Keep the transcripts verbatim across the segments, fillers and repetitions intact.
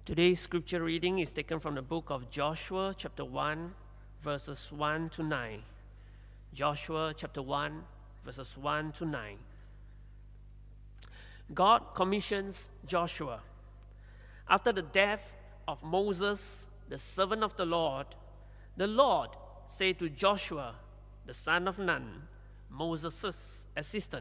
Today's scripture reading is taken from the book of Joshua, chapter one, verses one to nine. Joshua, chapter one, verses one to nine. God commissions Joshua. After the death of Moses, the servant of the Lord, the Lord said to Joshua, the son of Nun, Moses' assistant,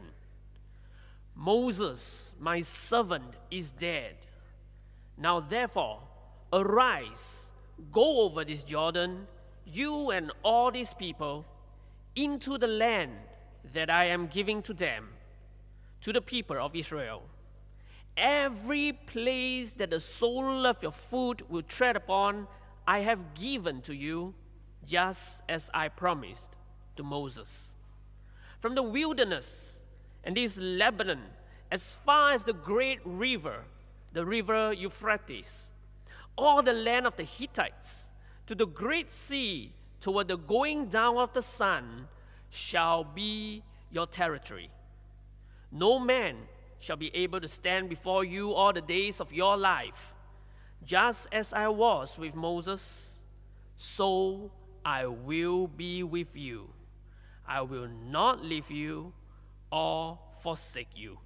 "Moses, my servant, is dead. Now therefore, arise, go over this Jordan, you and all these people, into the land that I am giving to them, to the people of Israel. Every place that the sole of your foot will tread upon, I have given to you, just as I promised to Moses. From the wilderness and this Lebanon, as far as the great river, the river Euphrates, all the land of the Hittites, to the great sea, toward the going down of the sun, shall be your territory. No man shall be able to stand before you all the days of your life. Just as I was with Moses, so I will be with you. I will not leave you or forsake you.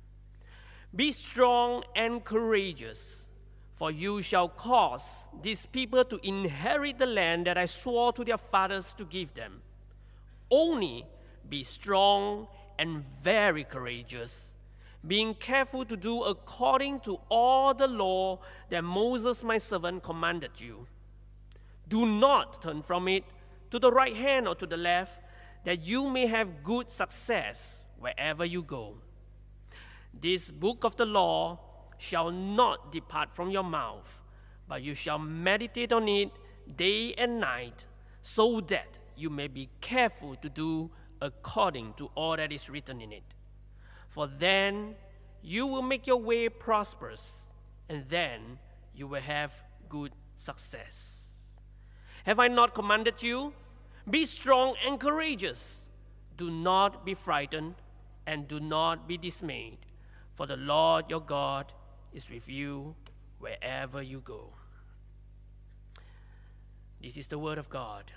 Be strong and courageous, for you shall cause these people to inherit the land that I swore to their fathers to give them. Only be strong and very courageous, being careful to do according to all the law that Moses my servant commanded you. Do not turn from it to the right hand or to the left, that you may have good success wherever you go. This book of the law shall not depart from your mouth, but you shall meditate on it day and night, so that you may be careful to do according to all that is written in it. For then you will make your way prosperous, and then you will have good success. Have I not commanded you? Be strong and courageous. Do not be frightened, and do not be dismayed, for the Lord your God is with you wherever you go." This is the word of God.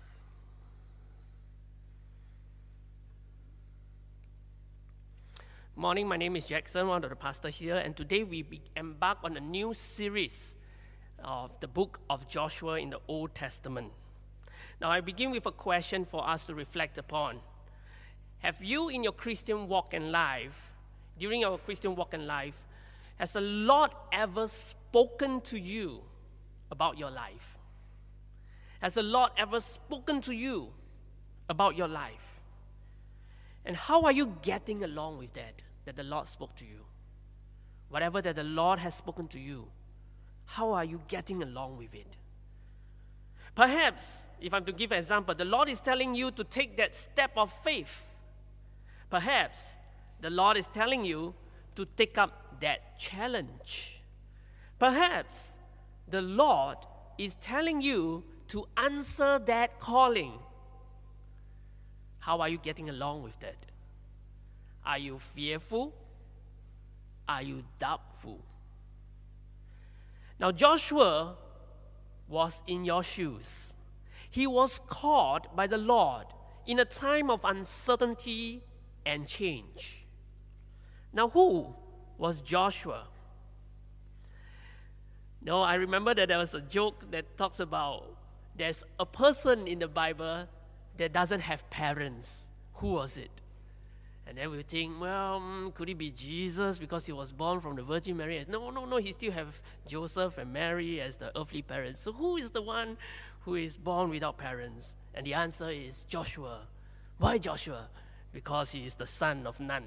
Morning, my name is Jackson, one of the pastors here, and today we be- embark on a new series of the book of Joshua in the Old Testament. Now, I begin with a question for us to reflect upon. Have you, in your Christian walk in life, during your Christian walk in life, has the Lord ever spoken to you about your life? Has the Lord ever spoken to you about your life? And how are you getting along with that, that the Lord spoke to you? Whatever that the Lord has spoken to you, how are you getting along with it? Perhaps, if I'm to give an example, the Lord is telling you to take that step of faith. Perhaps the Lord is telling you to take up that challenge. Perhaps the Lord is telling you to answer that calling. How are you getting along with that? Are you fearful? Are you doubtful? Now, Joshua was in your shoes. He was called by the Lord in a time of uncertainty and change. Now, who was Joshua? No, I remember that there was a joke that talks about there's a person in the Bible that doesn't have parents. Who was it? And then we think, well, mm, could it be Jesus because he was born from the Virgin Mary? No, no, no, he still have Joseph and Mary as the earthly parents. So who is the one who is born without parents? And the answer is Joshua. Why Joshua? Because he is the son of Nun.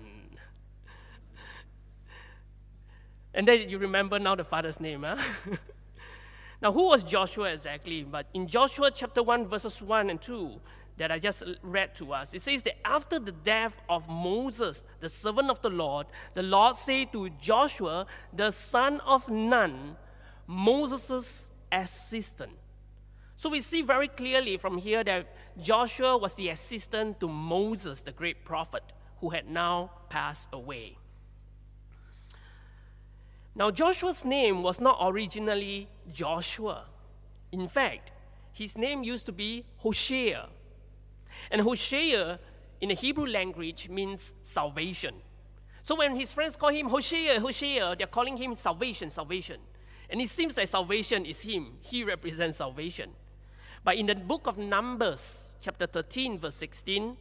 And then you remember now the father's name, huh? Now, who was Joshua exactly? But in Joshua chapter one, verses one and two, that I just read to us, it says that after the death of Moses, the servant of the Lord, the Lord said to Joshua, the son of Nun, Moses' assistant. So we see very clearly from here that Joshua was the assistant to Moses, the great prophet, who had now passed away. Now, Joshua's name was not originally Joshua. In fact, his name used to be Hosea. And Hosea in the Hebrew language means salvation. So when his friends call him Hosea, Hosea, they're calling him salvation, salvation. And it seems that salvation is him. He represents salvation. But in the book of Numbers, chapter thirteen, verse sixteen,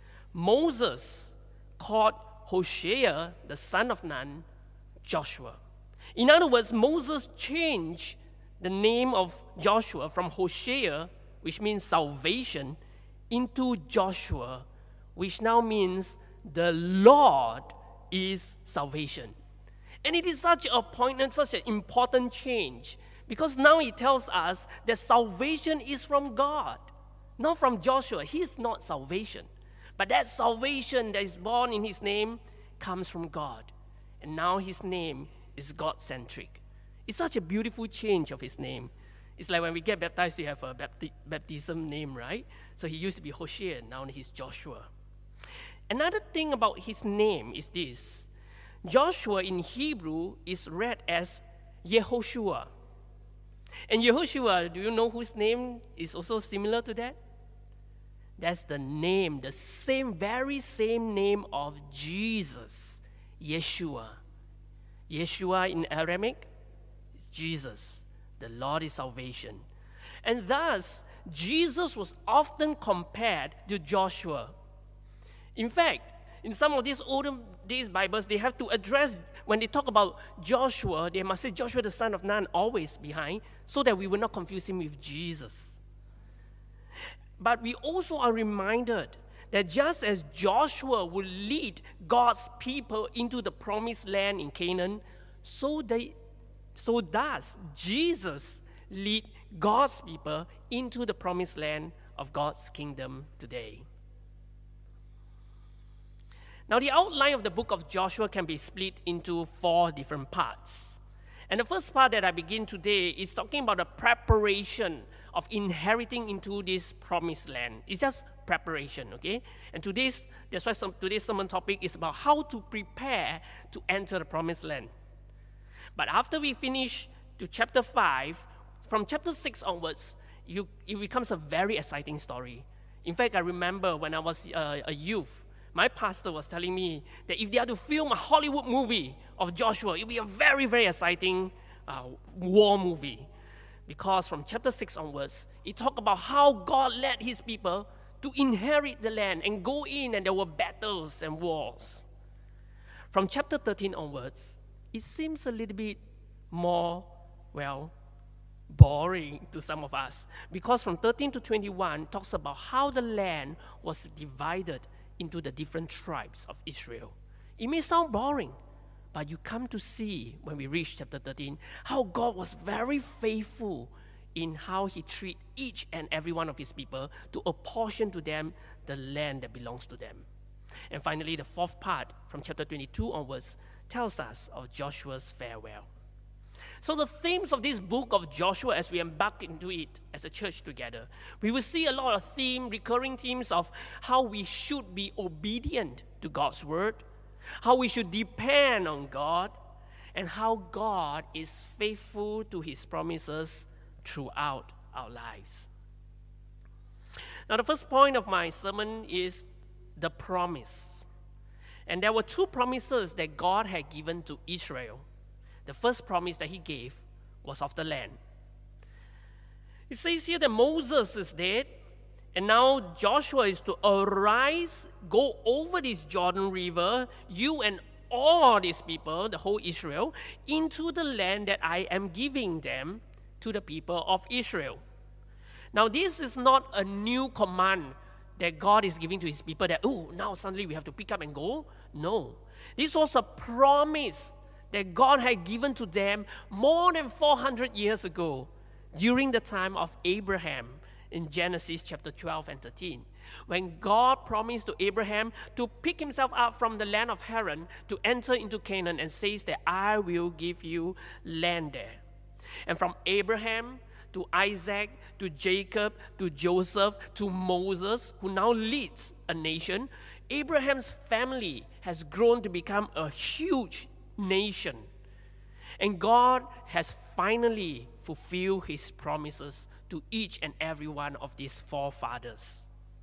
Moses called Hosea, the son of Nun, Joshua. In other words, Moses changed the name of Joshua from Hosea, which means salvation, into Joshua, which now means the Lord is salvation. And it is such a poignant, such an important change, because now it tells us that salvation is from God, not from Joshua. He is not salvation. But that salvation that is born in his name comes from God. And now his name is God-centric. It's such a beautiful change of his name. It's like when we get baptized, we have a bapti- baptism name, right? So he used to be Hosea, now he's Joshua. Another thing about his name is this. Joshua in Hebrew is read as Yehoshua. And Yehoshua, do you know whose name is also similar to that? That's the name, the same, very same name of Jesus, Yeshua. Yeshua in Aramaic is Jesus. The Lord is salvation. And thus, Jesus was often compared to Joshua. In fact, in some of these older days Bibles, they have to address, when they talk about Joshua, they must say Joshua the son of Nun always behind, so that we will not confuse him with Jesus. But we also are reminded that just as Joshua would lead God's people into the promised land in Canaan, so, they, so does Jesus lead God's people into the promised land of God's kingdom today. Now, the outline of the book of Joshua can be split into four different parts. And the first part that I begin today is talking about the preparation of inheriting into this promised land. It's just preparation, okay? And today's, that's why some, today's sermon topic is about how to prepare to enter the promised land. But after we finish to chapter five, from chapter six onwards, you, it becomes a very exciting story. In fact, I remember when I was uh, a youth, my pastor was telling me that if they had to film a Hollywood movie of Joshua, it would be a very, very exciting uh, war movie. Because from chapter six onwards, it talked about how God led his people to inherit the land and go in, and there were battles and wars. From chapter thirteen onwards, it seems a little bit more, well, boring to some of us. Because from thirteen to twenty-one talks about how the land was divided into the different tribes of Israel. It may sound boring, but you come to see when we reach chapter thirteen how God was very faithful in how he treated each and every one of his people to apportion to them the land that belongs to them. And finally, the fourth part from chapter twenty-two onwards tells us of Joshua's farewell. So the themes of this book of Joshua, as we embark into it as a church together, we will see a lot of theme, recurring themes of how we should be obedient to God's word, how we should depend on God, and how God is faithful to his promises throughout our lives. Now, the first point of my sermon is the promise. And there were two promises that God had given to Israel. The first promise that he gave was of the land. It says here that Moses is dead, and now Joshua is to arise, go over this Jordan River, you and all these people, the whole Israel, into the land that I am giving them to the people of Israel. Now, this is not a new command that God is giving to his people that, oh, now suddenly we have to pick up and go. No. This was a promise that God had given to them more than four hundred years ago during the time of Abraham in Genesis chapter twelve and thirteen, when God promised to Abraham to pick himself up from the land of Haran to enter into Canaan and says that I will give you land there. And from Abraham to Isaac, to Jacob, to Joseph, to Moses, who now leads a nation, Abraham's family has grown to become a huge nation. And God has finally fulfilled his promises to each and every one of these forefathers.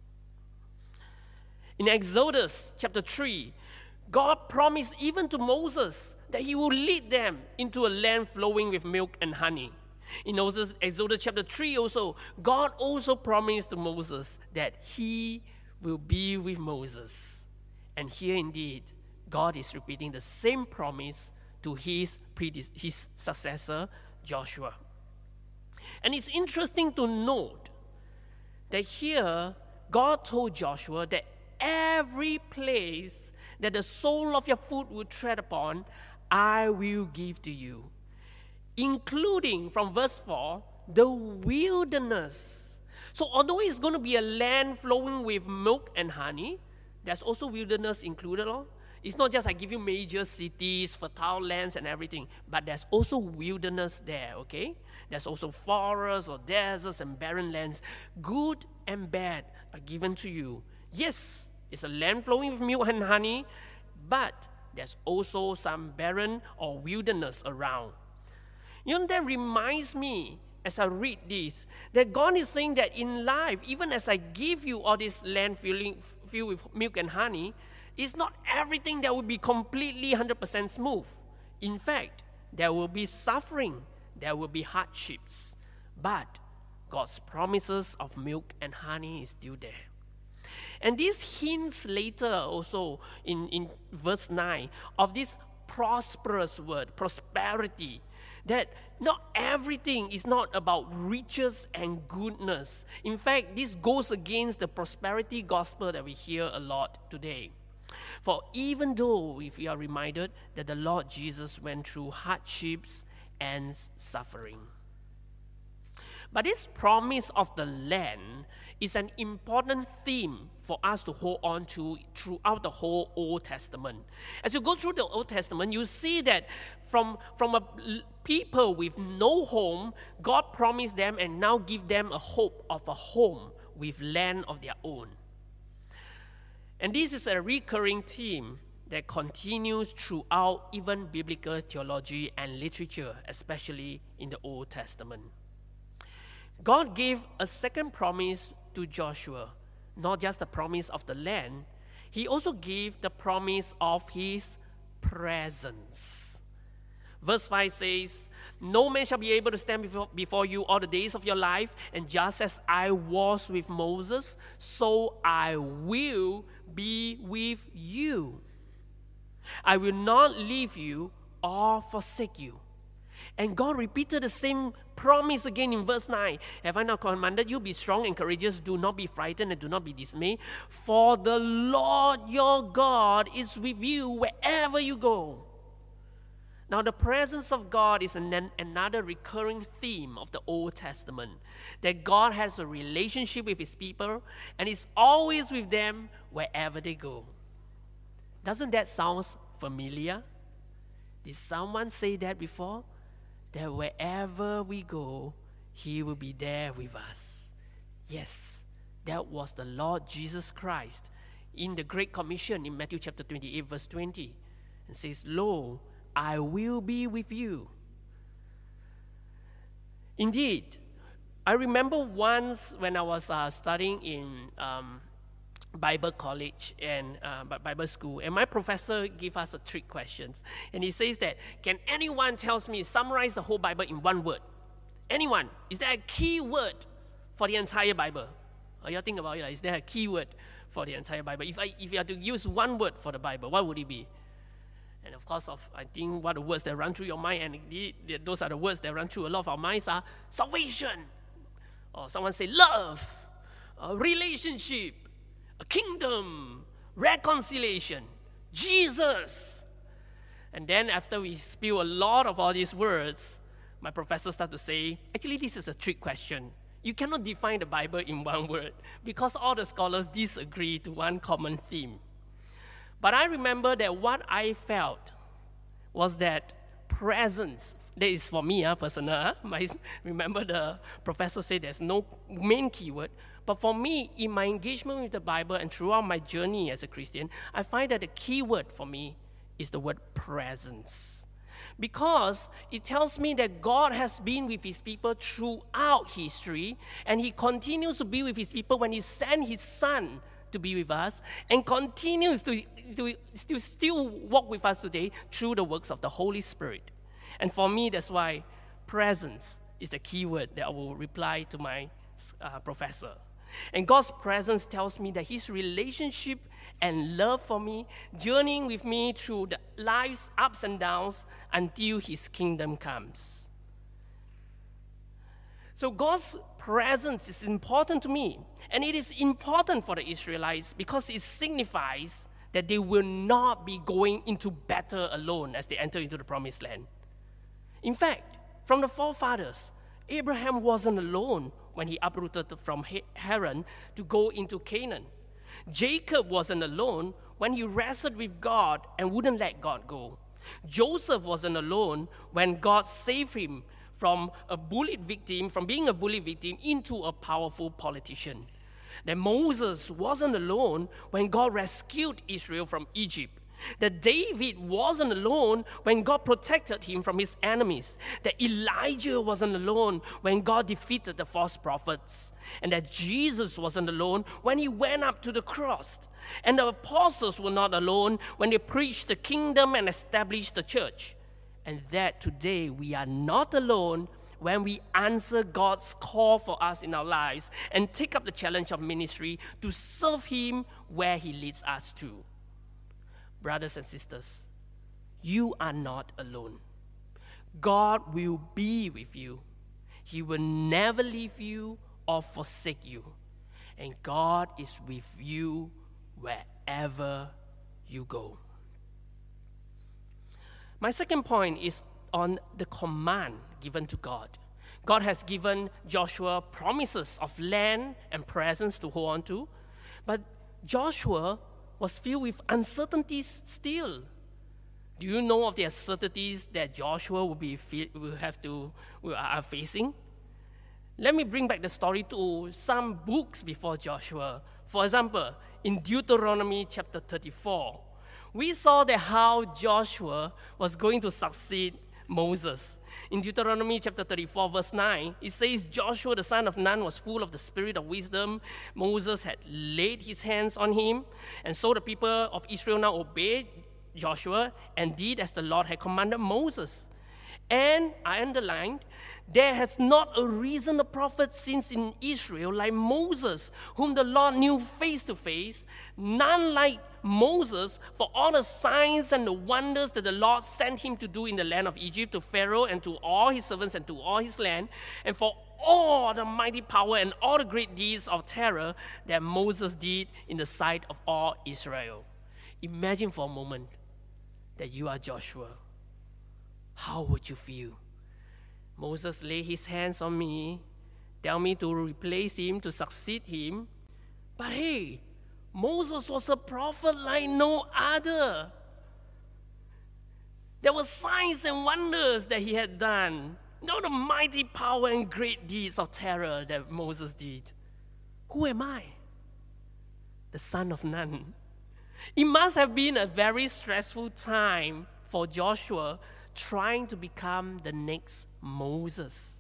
In Exodus chapter three, God promised even to Moses that he will lead them into a land flowing with milk and honey. In Exodus chapter three also, God also promised to Moses that he will be with Moses. And here indeed, God is repeating the same promise to his, predec- his successor, Joshua. And it's interesting to note that here, God told Joshua that every place that the sole of your foot will tread upon, I will give to you, including, from verse four, the wilderness. So although it's going to be a land flowing with milk and honey, there's also wilderness included. All. It's not just I give you major cities, fertile lands and everything, but there's also wilderness there, okay? There's also forests or deserts and barren lands. Good and bad are given to you. Yes, it's a land flowing with milk and honey, but there's also some barren or wilderness around. You know, that reminds me, as I read this, that God is saying that in life, even as I give you all this land filling, filled with milk and honey, it's not everything that will be completely one hundred percent smooth. In fact, there will be suffering, there will be hardships, but God's promises of milk and honey is still there. And this hints later also in, in verse nine of this prosperous word, prosperity, that not everything is not about riches and goodness. In fact, this goes against the prosperity gospel that we hear a lot today. For even though, if we are reminded that the Lord Jesus went through hardships and suffering, but this promise of the land is an important theme for us to hold on to throughout the whole Old Testament. As you go through the Old Testament, you see that from, from a people with no home, God promised them and now give them a hope of a home with land of their own. And this is a recurring theme that continues throughout even biblical theology and literature, especially in the Old Testament. God gave a second promise to Joshua, not just the promise of the land, he also gave the promise of his presence. Verse five says, no man shall be able to stand before, before you all the days of your life, and just as I was with Moses, so I will be with you. I will not leave you or forsake you. And God repeated the same promise again in verse nine. Have I not commanded you, be strong and courageous, do not be frightened and do not be dismayed, for the Lord your God is with you wherever you go. Now the presence of God is an, another recurring theme of the Old Testament, that God has a relationship with his people and is always with them wherever they go. Doesn't that sound familiar? Did someone say that before? That wherever we go, he will be there with us. Yes, that was the Lord Jesus Christ in the Great Commission in Matthew chapter twenty-eight, verse twenty. And says, lo, I will be with you. Indeed, I remember once when I was uh, studying in um, Bible college and uh, Bible school, and my professor gave us a trick questions, and he says that, can anyone tells me summarize the whole Bible in one word? Anyone? Is there a key word for the entire Bible? Oh, you think about it, is there a key word for the entire Bible? If I if you had to use one word for the Bible, what would it be? And of course, of I think what the words that run through your mind, and the, the, those are the words that run through a lot of our minds, are salvation, or someone say love, a relationship, a kingdom, reconciliation, Jesus. And then after we spew a lot of all these words, my professor started to say, actually this is a trick question. You cannot define the Bible in one word because all the scholars disagree to one common theme. But I remember that what I felt was that presence, that is for me, uh, personal. Uh, my, remember the professor said there's no main keyword. But for me, in my engagement with the Bible and throughout my journey as a Christian, I find that the key word for me is the word presence. Because it tells me that God has been with his people throughout history, and he continues to be with his people when he sent his son to be with us, and continues to, to, to still walk with us today through the works of the Holy Spirit. And for me, that's why presence is the key word that I will reply to my uh, professor. And God's presence tells me that his relationship and love for me, journeying with me through the life's ups and downs until his kingdom comes. So God's presence is important to me, and it is important for the Israelites because it signifies that they will not be going into battle alone as they enter into the promised land. In fact, from the forefathers, Abraham wasn't alone when he uprooted from Haran to go into Canaan. Jacob wasn't alone when he wrestled with God and wouldn't let God go. Joseph wasn't alone when God saved him from a bullied victim, from being a bullied victim into a powerful politician. That Moses wasn't alone when God rescued Israel from Egypt. That David wasn't alone when God protected him from his enemies. That Elijah wasn't alone when God defeated the false prophets. And that Jesus wasn't alone when he went up to the cross. And the apostles were not alone when they preached the kingdom and established the church. And that today we are not alone when we answer God's call for us in our lives and take up the challenge of ministry to serve him where he leads us to. Brothers and sisters, you are not alone. God will be with you. He will never leave you or forsake you. And God is with you wherever you go. My second point is on the command given to God. God has given Joshua promises of land and presence to hold on to, but Joshua was filled with uncertainties still. Do you know of the uncertainties that Joshua will be will have to will are facing? Let me bring back the story to some books before Joshua. For example, in Deuteronomy chapter thirty-four, we saw that how Joshua was going to succeed Moses. In Deuteronomy chapter thirty-four, verse nine, it says, Joshua the son of Nun was full of the spirit of wisdom. Moses had laid his hands on him. And so the people of Israel now obeyed Joshua and did as the Lord had commanded Moses. And I underlined, there has not arisen a prophet since in Israel like Moses, whom the Lord knew face to face, none like Moses for all the signs and the wonders that the Lord sent him to do in the land of Egypt to Pharaoh and to all his servants and to all his land, and for all the mighty power and all the great deeds of terror that Moses did in the sight of all Israel. Imagine for a moment that you are Joshua. How would you feel? Moses laid his hands on me, tell me to replace him, to succeed him. But hey, Moses was a prophet like no other. There were signs and wonders that he had done. Know the mighty power and great deeds of terror that Moses did. Who am I? The son of Nun. It must have been a very stressful time for Joshua trying to become the next Moses.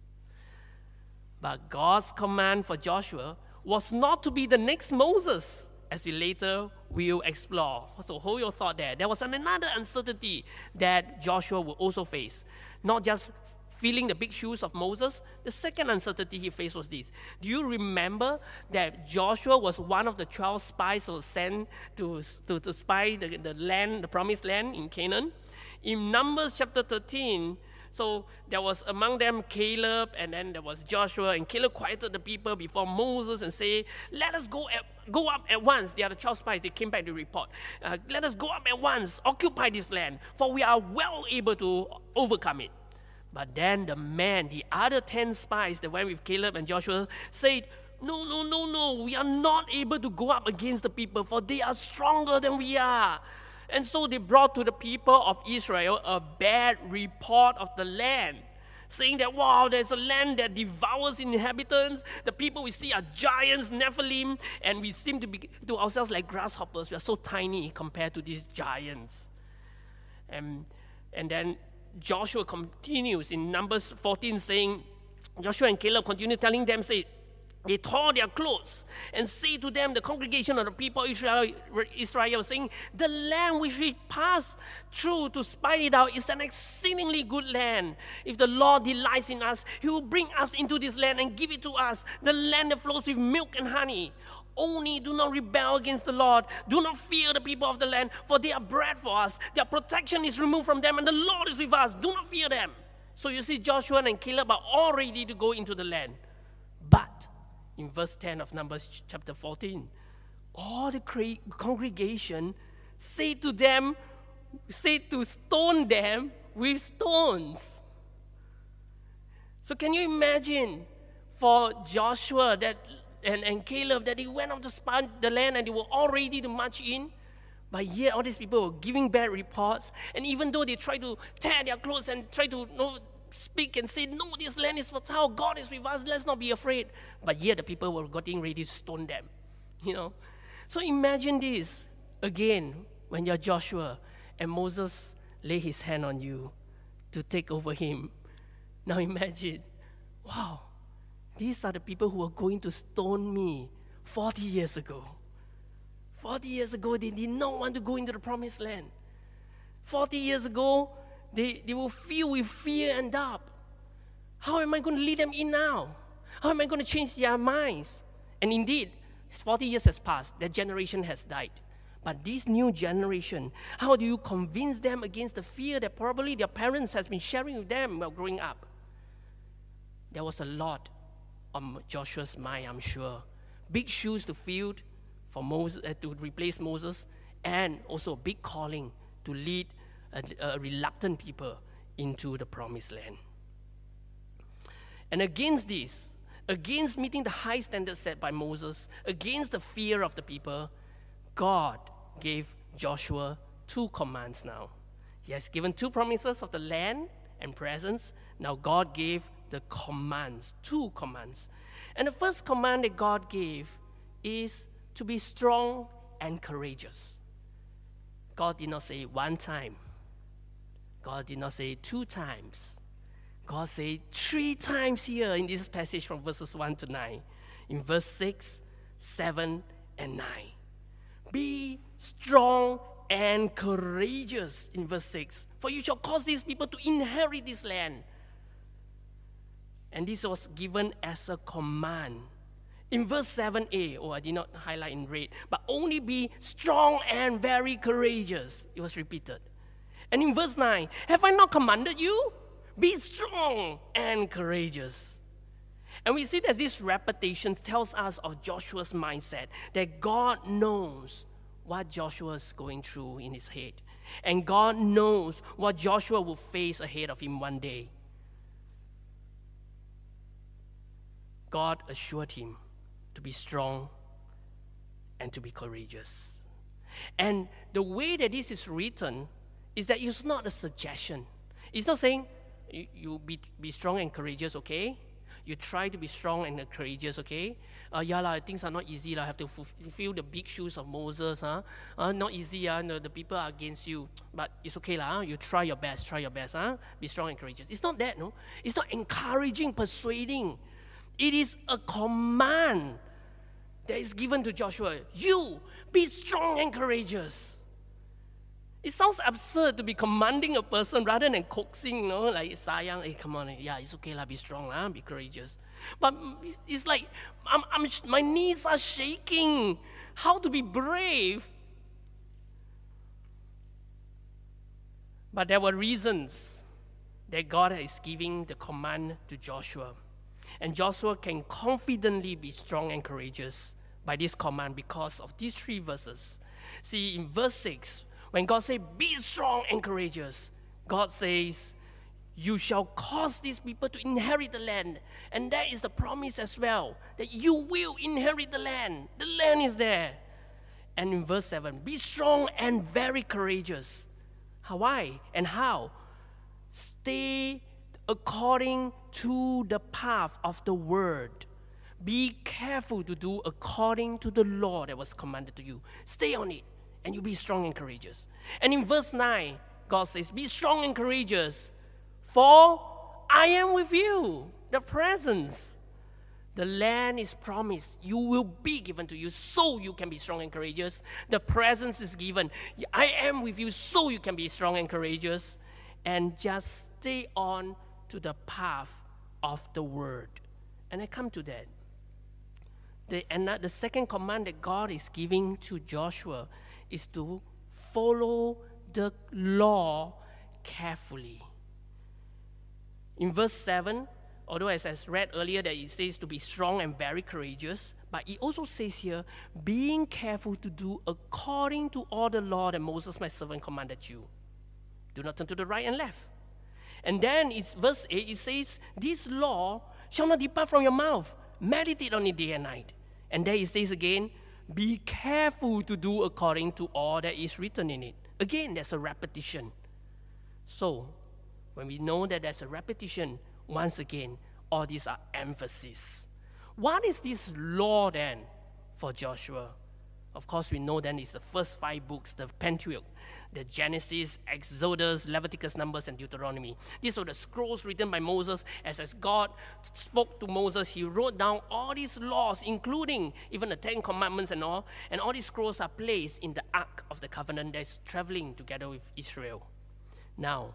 But God's command for Joshua was not to be the next Moses, as we later will explore. So hold your thought there. There was another uncertainty that Joshua will also face. Not just filling the big shoes of Moses. The second uncertainty he faced was this. Do you remember that Joshua was one of the twelve spies who was sent to, to, to spy the, the land, the promised land in Canaan? In Numbers chapter thirteen, so there was among them Caleb, and then there was Joshua, and Caleb quieted the people before Moses and say, let us go at, go up at once. They are the twelve spies. They came back to report. Uh, let us go up at once, occupy this land, for we are well able to overcome it. But then the man, the other ten spies that went with Caleb and Joshua said, no, no, no, no, we are not able to go up against the people, for they are stronger than we are. And so they brought to the people of Israel a bad report of the land, saying that, wow, there's a land that devours inhabitants. The people we see are giants, Nephilim, and we seem to be to ourselves like grasshoppers. We are so tiny compared to these giants. And, and then Joshua continues in Numbers fourteen saying, Joshua and Caleb continue telling them, say, they tore their clothes and say to them, the congregation of the people of Israel, Israel saying, the land which we pass through to spy it out is an exceedingly good land. If the Lord delights in us, He will bring us into this land and give it to us, the land that flows with milk and honey. Only do not rebel against the Lord. Do not fear the people of the land, for they are bread for us. Their protection is removed from them, and the Lord is with us. Do not fear them. So you see, Joshua and Caleb are all ready to go into the land. But in verse ten of Numbers chapter fourteen, all the congregation say to them, say to stone them with stones. So can you imagine for Joshua that and, and Caleb that they went out to spy the land and they were all ready to march in? But yet all these people were giving bad reports, and even though they tried to tear their clothes and try to you know, speak and say, no, this land is fertile, God is with us, let's not be afraid. But yet the people were getting ready to stone them, you know. So imagine this, again, when you're Joshua and Moses lay his hand on you to take over him. Now imagine, wow, these are the people who are going to stone me forty years ago. forty years ago, they did not want to go into the promised land. forty years ago, They, they will feel with fear and doubt. How am I going to lead them in now? How am I going to change their minds? And indeed, forty years has passed. That generation has died. But this new generation, how do you convince them against the fear that probably their parents has been sharing with them while growing up? There was a lot on Joshua's mind, I'm sure. Big shoes to fill for Moses, uh, to replace Moses, and also a big calling to lead A, a reluctant people into the promised land. And against this, against meeting the high standards set by Moses, against the fear of the people, God gave Joshua two commands now. He has given two promises of the land and presence. Now God gave the commands, two commands. And the first command that God gave is to be strong and courageous. God did not say one time. God did not say two times. God said three times here in this passage from verses one to nine. In verse six, seven, and nine. Be strong and courageous in verse six. For you shall cause these people to inherit this land. And this was given as a command. In verse seven a, oh, I did not highlight in red, but only be strong and very courageous. It was repeated. And in verse nine, have I not commanded you? Be strong and courageous. And we see that this repetition tells us of Joshua's mindset, that God knows what Joshua is going through in his head. And God knows what Joshua will face ahead of him one day. God assured him to be strong and to be courageous. And the way that this is written is that it's not a suggestion. It's not saying, you, you be, be strong and courageous, okay? You try to be strong and courageous, okay? Uh, yeah, la, things are not easy. La. I have to fulfill the big shoes of Moses. Huh? Uh, not easy. Uh, no, the people are against you. But it's okay. La, huh? You try your best. Try your best. Huh? Be strong and courageous. It's not that, no? It's not encouraging, persuading. It is a command that is given to Joshua. You, be strong and courageous. It sounds absurd to be commanding a person rather than coaxing, you know, like, sayang, hey, come on, yeah, it's okay, la, be strong, la, be courageous. But it's like, I'm, I'm, my knees are shaking. How to be brave? But there were reasons that God is giving the command to Joshua. And Joshua can confidently be strong and courageous by this command because of these three verses. See, in verse six, when God says, be strong and courageous, God says, you shall cause these people to inherit the land. And that is the promise as well, that you will inherit the land. The land is there. And in verse seven, be strong and very courageous. How? Why? And how? Stay according to the path of the word. Be careful to do according to the law that was commanded to you. Stay on it. And you be strong and courageous. And in verse nine, God says, be strong and courageous. For I am with you, the presence. The land is promised. You will be given to you so you can be strong and courageous. The presence is given. I am with you so you can be strong and courageous. And just stay on to the path of the word. And I come to that. The, and the second command that God is giving to Joshua is to follow the law carefully. In verse seven, although as I read earlier that it says to be strong and very courageous, but it also says here, being careful to do according to all the law that Moses my servant commanded you. Do not turn to the right and left. And then it's verse eight, it says, this law shall not depart from your mouth. Meditate on it day and night. And there it says again, be careful to do according to all that is written in it. Again, there's a repetition. So, when we know that there's a repetition, once again, all these are emphasis. What is this law then for Joshua? Of course, we know then it's the first five books, the Pentateuch, the Genesis, Exodus, Leviticus, Numbers, and Deuteronomy. These were the scrolls written by Moses. As, as God spoke to Moses, he wrote down all these laws, including even the Ten Commandments and all. And all these scrolls are placed in the Ark of the Covenant that's traveling together with Israel. Now,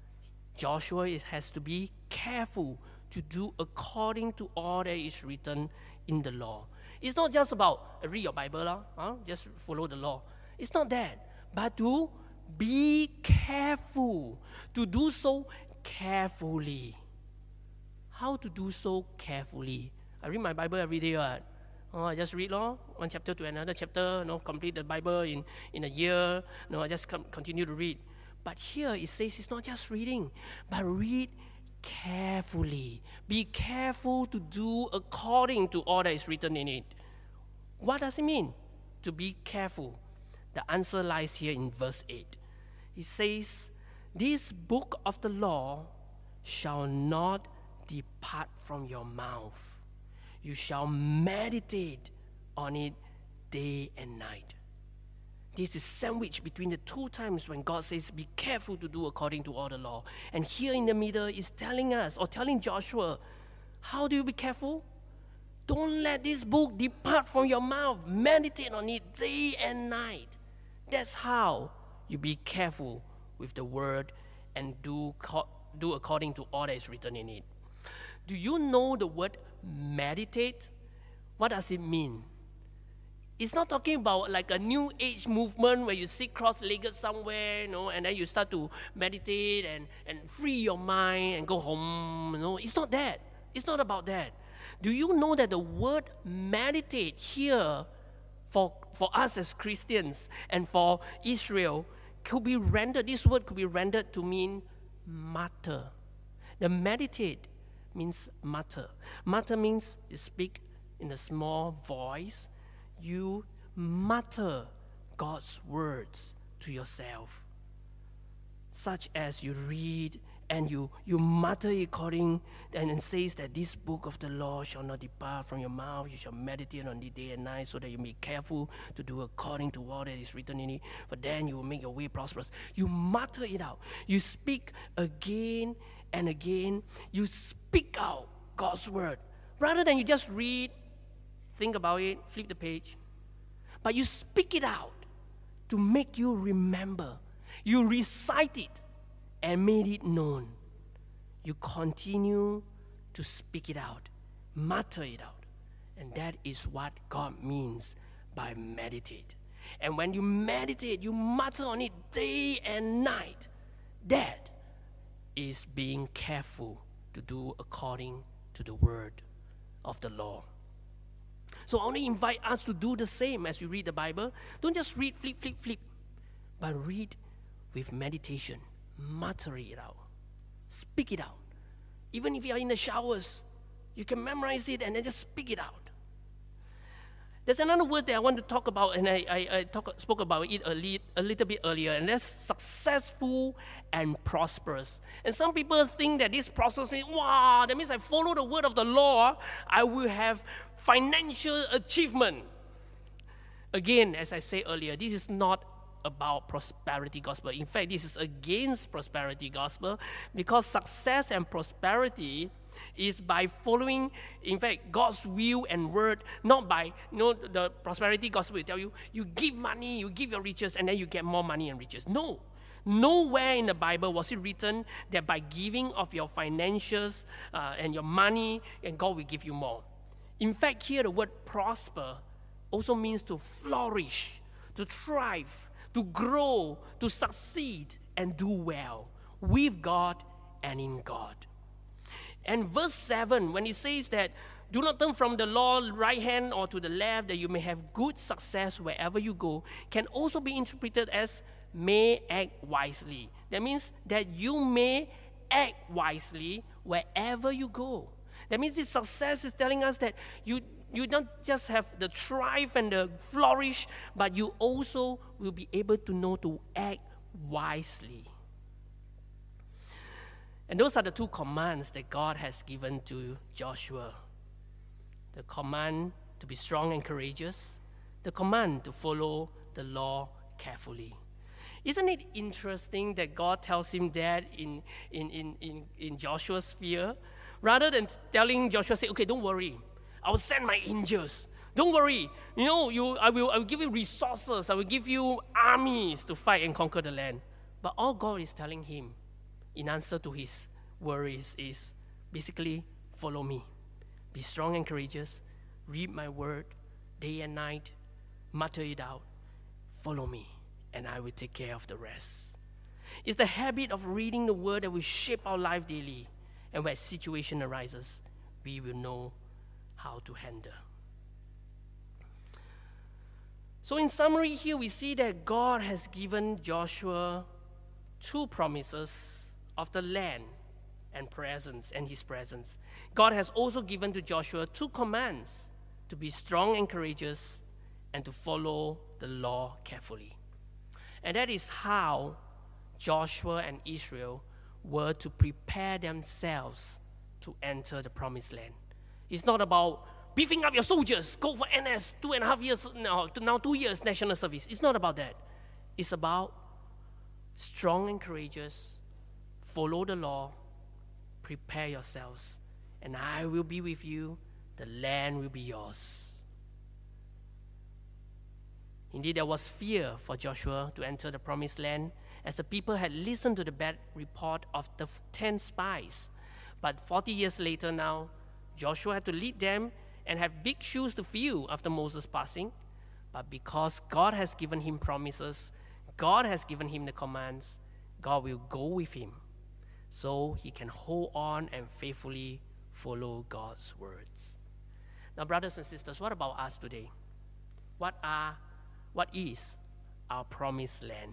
Joshua has to be careful to do according to all that is written in the law. It's not just about uh, read your Bible, uh, huh? Just follow the law. It's not that, but to be careful, to do so carefully. How to do so carefully? I read my Bible every day. Right? Oh, I just read law, one chapter to another chapter, you know, complete the Bible in, in a year. No, I just continue to read. But here it says it's not just reading, but read carefully. Be careful to do according to all that is written in it. What does it mean to be careful? The answer lies here in verse eight. It says, this book of the law shall not depart from your mouth. You shall meditate on it day and night. This is sandwiched between the two times when God says, be careful to do according to all the law. And here in the middle is telling us, or telling Joshua, how do you be careful? Don't let this book depart from your mouth. Meditate on it day and night. That's how you be careful with the word and do, do according to all that is written in it. Do you know the word meditate? What does it mean? It's not talking about like a new age movement where you sit cross-legged somewhere, you know, and then you start to meditate and, and free your mind and go home. You know, it's not that. It's not about that. Do you know that the word meditate here for, for us as Christians and for Israel could be rendered, this word could be rendered to mean mutter. The meditate means mutter. Mutter means you speak in a small voice. You mutter God's words to yourself, such as you read and you, you mutter according, and it says that this book of the law shall not depart from your mouth. You shall meditate on it day and night, so that you may be careful to do according to all that is written in it, for then you will make your way prosperous. You mutter it out. You speak again and again. You speak out God's word, rather than you just read, think about it, flip the page. But you speak it out to make you remember. You recite it and made it known. You continue to speak it out, mutter it out. And that is what God means by meditate. And when you meditate, you mutter on it day and night. That is being careful to do according to the word of the law. So I want to invite us to do the same as you read the Bible. Don't just read, flip, flip, flip, but read with meditation. Mutter it out. Speak it out. Even if you are in the showers, you can memorize it and then just speak it out. There's another word that I want to talk about, and I, I, I talk, spoke about it a, li- a little bit earlier, and that's successful and prosperous. And some people think that this prosperous means, wow, that means I follow the word of the law, I will have financial achievement. Again, as I said earlier, this is not about prosperity gospel. In fact, this is against prosperity gospel, because success and prosperity is by following, in fact, God's will and word, not by, you know, the prosperity gospel will tell you, you give money, you give your riches, and then you get more money and riches. No. Nowhere in the Bible was it written that by giving of your financials uh, and your money, and God will give you more. In fact, here the word prosper also means to flourish, to thrive, to grow, to succeed, and do well with God and in God. And verse seven, when it says that, do not turn from the Lord right hand or to the left, that you may have good success wherever you go, can also be interpreted as may act wisely. That means that you may act wisely wherever you go. That means this success is telling us that you, you don't just have the thrive and the flourish, but you also will be able to know to act wisely. And those are the two commands that God has given to Joshua. The command to be strong and courageous, the command to follow the law carefully. Isn't it interesting that God tells him that in, in, in, in, in Joshua's sphere? Rather than telling Joshua, say, okay, don't worry, I will send my angels. Don't worry, you know, you, I, will, I will give you resources, I will give you armies to fight and conquer the land. But all God is telling him, in answer to his worries, is basically follow me. Be strong and courageous. Read my word day and night. Mutter it out. Follow me, and I will take care of the rest. It's the habit of reading the word that will shape our life daily. And when a situation arises, we will know how to handle. So in summary here, we see that God has given Joshua two promises of the land and presence and his presence. God has also given to Joshua two commands: to be strong and courageous and to follow the law carefully. And that is how Joshua and Israel were to prepare themselves to enter the promised land. It's not about beefing up your soldiers, go for N S, two and a half years, now, now two years national service. It's not about that. It's about strong and courageous, follow the law, prepare yourselves, and I will be with you, the land will be yours. Indeed, there was fear for Joshua to enter the promised land, as the people had listened to the bad report of the ten spies. But forty years later now, Joshua had to lead them and have big shoes to fill after Moses' passing. But because God has given him promises, God has given him the commands, God will go with him, so he can hold on and faithfully follow God's words. Now, brothers and sisters, what about us today? What are, what is our promised land?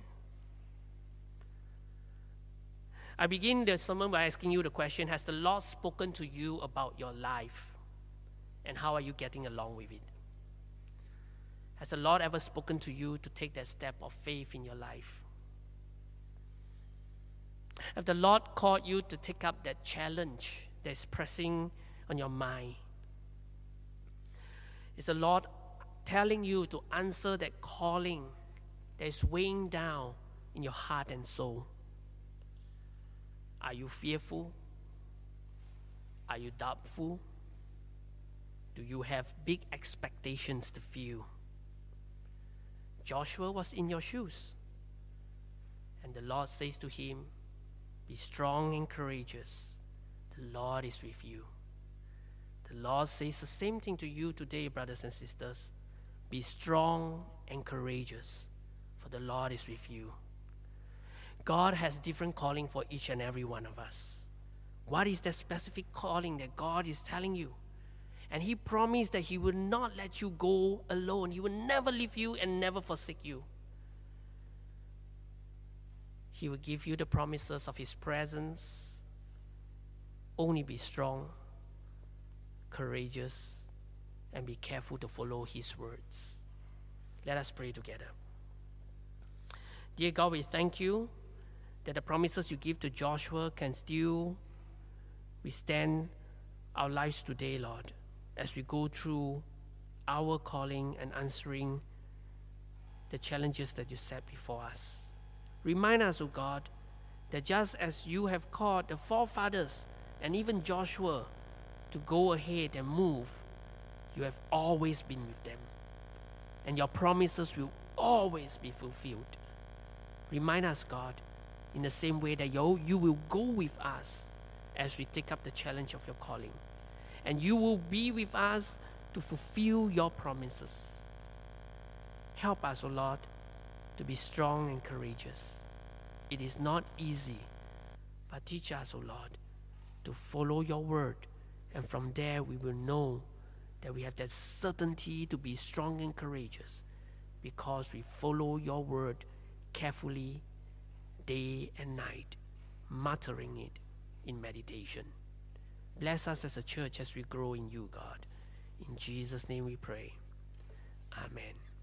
I begin the sermon by asking you the question, has the Lord spoken to you about your life? And how are you getting along with it? Has the Lord ever spoken to you to take that step of faith in your life? Have the Lord called you to take up that challenge that is pressing on your mind? Is the Lord telling you to answer that calling that is weighing down in your heart and soul? Are you fearful? Are you doubtful? Do you have big expectations to fulfill? Joshua was in your shoes, and the Lord says to him, be strong and courageous. The Lord is with you. The Lord says the same thing to you today, brothers and sisters. Be strong and courageous, for the Lord is with you. God has different calling for each and every one of us. What is that specific calling that God is telling you? And he promised that he will not let you go alone. He will never leave you and never forsake you. He will give you the promises of his presence. Only be strong, courageous, and be careful to follow his words. Let us pray together. Dear God, we thank you that the promises you give to Joshua can still withstand our lives today, Lord, as we go through our calling and answering the challenges that you set before us. Remind us, O God, that just as you have called the forefathers and even Joshua to go ahead and move, you have always been with them, and your promises will always be fulfilled. Remind us, God, in the same way that you, you will go with us as we take up the challenge of your calling, and you will be with us to fulfill your promises. Help us, O Lord, to be strong and courageous. It is not easy, but teach us, O Lord, to follow your word, and from there we will know that we have that certainty to be strong and courageous because we follow your word carefully day and night, muttering it in meditation. Bless us as a church as we grow in you, God. In Jesus' name we pray. Amen.